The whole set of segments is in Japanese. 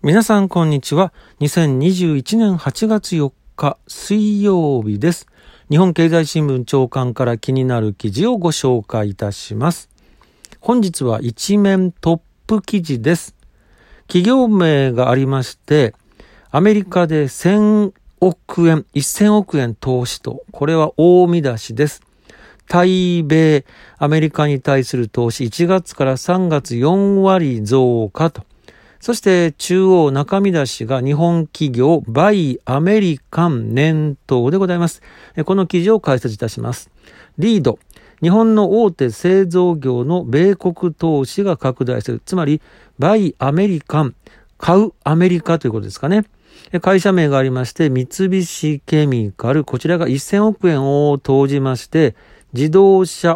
皆さんこんにちは。2021年8月4日水曜日です。日本経済新聞朝刊から気になる記事をご紹介いたします。本日は一面トップ記事です。企業名がありまして、アメリカで1000億円投資と、これは大見出しです。対米、アメリカに対する投資1月から3月4割増加と。そして中央中見出しが日本企業バイアメリカン年頭でございます。この記事を解説いたします。リード、日本の大手製造業の米国投資が拡大する。つまりバイアメリカン、買うアメリカということですかね。会社名がありまして三菱ケミカル、こちらが1000億円を投じまして自動車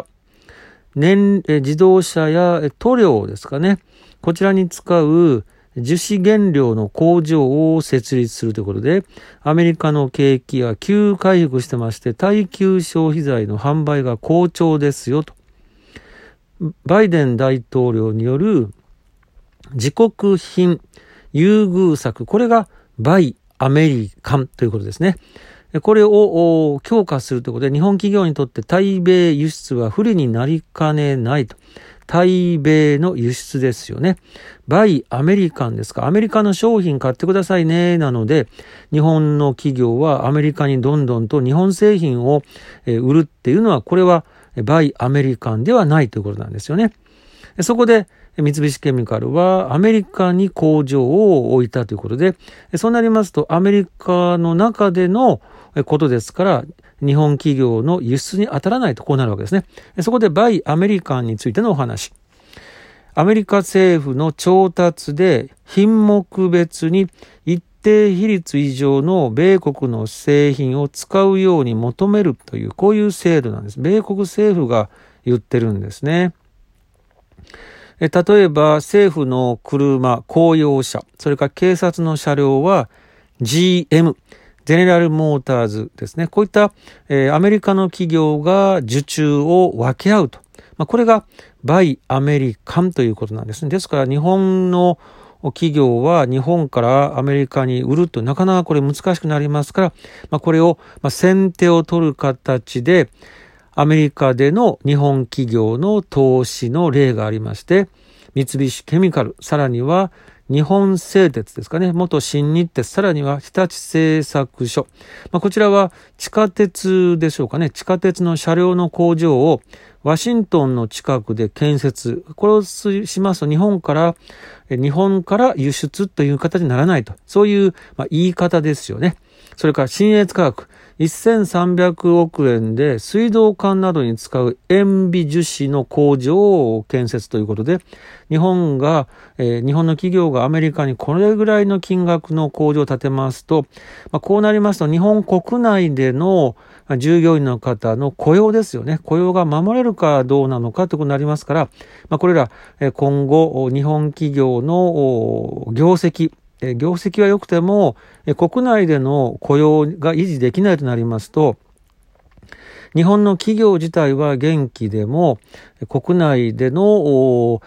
や塗料ですかね。こちらに使う樹脂原料の工場を設立するということで、アメリカの景気が急回復してまして、耐久消費財の販売が好調ですよと。バイデン大統領による自国品優遇策、これがバイアメリカンということですね。これを強化するということで、日本企業にとって対米輸出は不利になりかねないと。対米の輸出ですよね。バイアメリカンですか。アメリカの商品買ってくださいね。なので、日本の企業はアメリカにどんどんと日本製品を売るっていうのは、これはバイアメリカンではないということなんですよね。そこで、三菱ケミカルはアメリカに工場を置いたということで、そうなりますとアメリカの中でのことですから、日本企業の輸出に当たらないとこうなるわけですね。そこでバイアメリカンについてのお話。アメリカ政府の調達で品目別に一定比率以上の米国の製品を使うように求めるという、こういう制度なんです。米国政府が言ってるんですね。例えば政府の車、公用車、それから警察の車両は GM、ゼネラルモーターズですね。こういった、アメリカの企業が受注を分け合うと。これがバイアメリカンということなんですね。ですから日本の企業は日本からアメリカに売るとなかなかこれ難しくなりますから、これを先手を取る形でアメリカでの日本企業の投資の例がありまして、三菱ケミカル、さらには日本製鉄ですかね、元新日鉄、さらには日立製作所。こちらは地下鉄でしょうかね。地下鉄の車両の工場をワシントンの近くで建設。これをしますと日本から輸出という形にならないと。そういう言い方ですよね。それから信越化学。1300億円で水道管などに使う塩ビ樹脂の工場を建設ということで、日本の企業がアメリカにこれぐらいの金額の工場を建てますと、こうなりますと日本国内での従業員の方の雇用ですよね。雇用が守れるかどうなのかということになりますから、これら今後日本企業の業績は良くても国内での雇用が維持できないとなりますと、日本の企業自体は元気でも国内での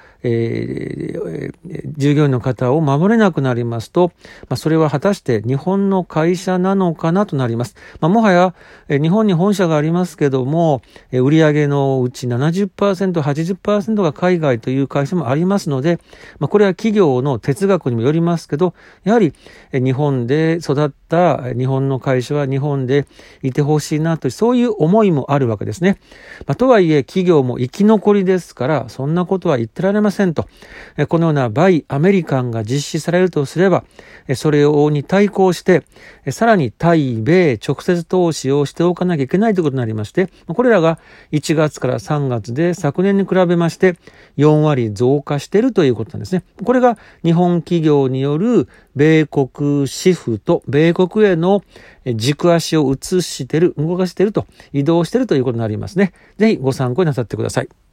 従業員の方を守れなくなりますと、それは果たして日本の会社なのかなとなります。もはや日本に本社がありますけども、売上のうち 70%、80% が海外という会社もありますので、これは企業の哲学にもよりますけど、やはり日本で育った日本の会社は日本でいてほしいなという、そういう思いもあるわけですね。とはいえ企業も生き残りですから、そんなことは言ってられませんと。このようなバイアメリカンが実施されるとすれば、それに対抗してさらに対米直接投資をしておかなきゃいけないということになりまして、これらが1月から3月で昨年に比べまして4割増加しているということなんですね。これが日本企業による米国シフト、米国への軸足を動かしていると、移動しているということになりますね。ぜひご参考になさってください。